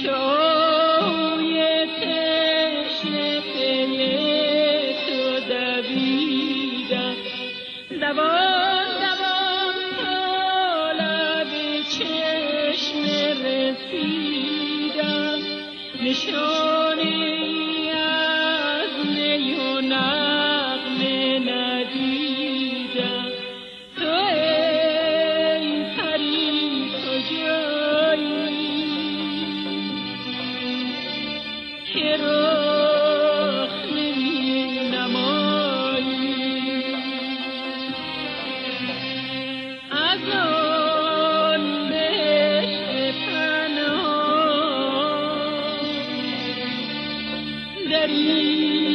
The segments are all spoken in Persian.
شوی تشنه پی تو دویدم، دوان دوان تا لب چشمه رسیدم، نشانی از نی و نغمه ندیدم. تو ای پری کجایی که رخ نمی نمایی، از آن بهشت پنهان دری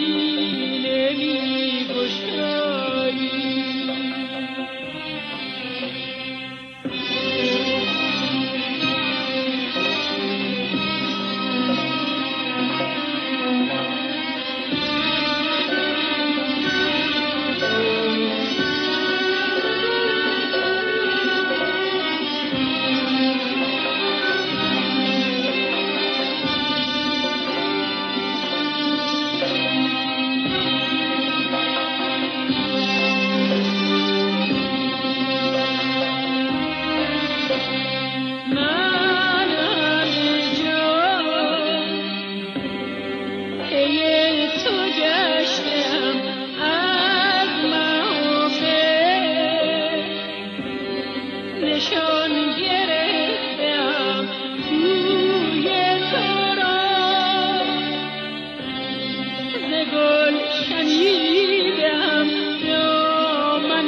نمی گشایی. نشان گرفتم بوی تو را، ز گل شنیدم دامن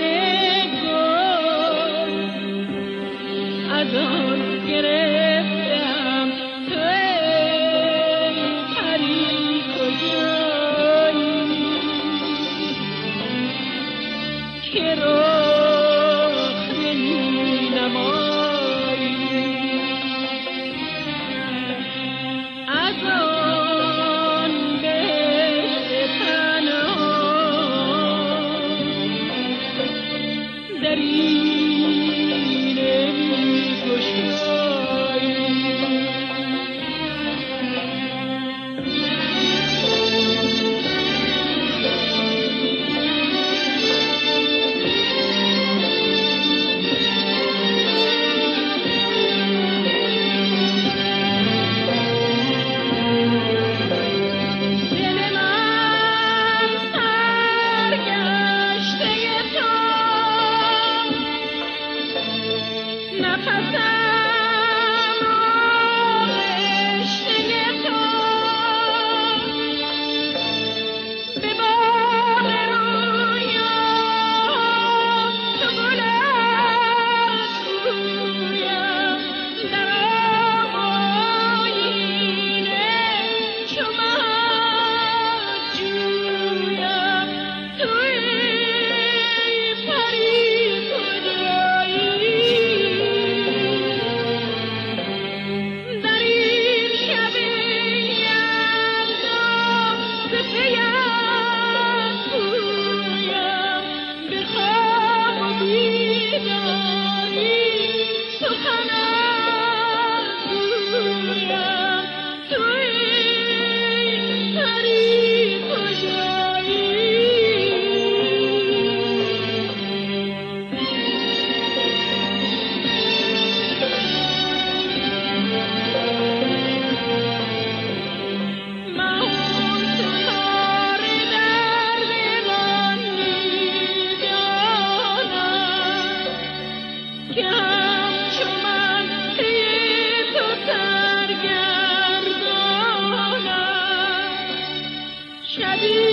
گل، از آن گرفتم. تو ای پری کجایی که رخ نمی نمایی، از آن بهشت پنهان دری نمی گشایی. شبیه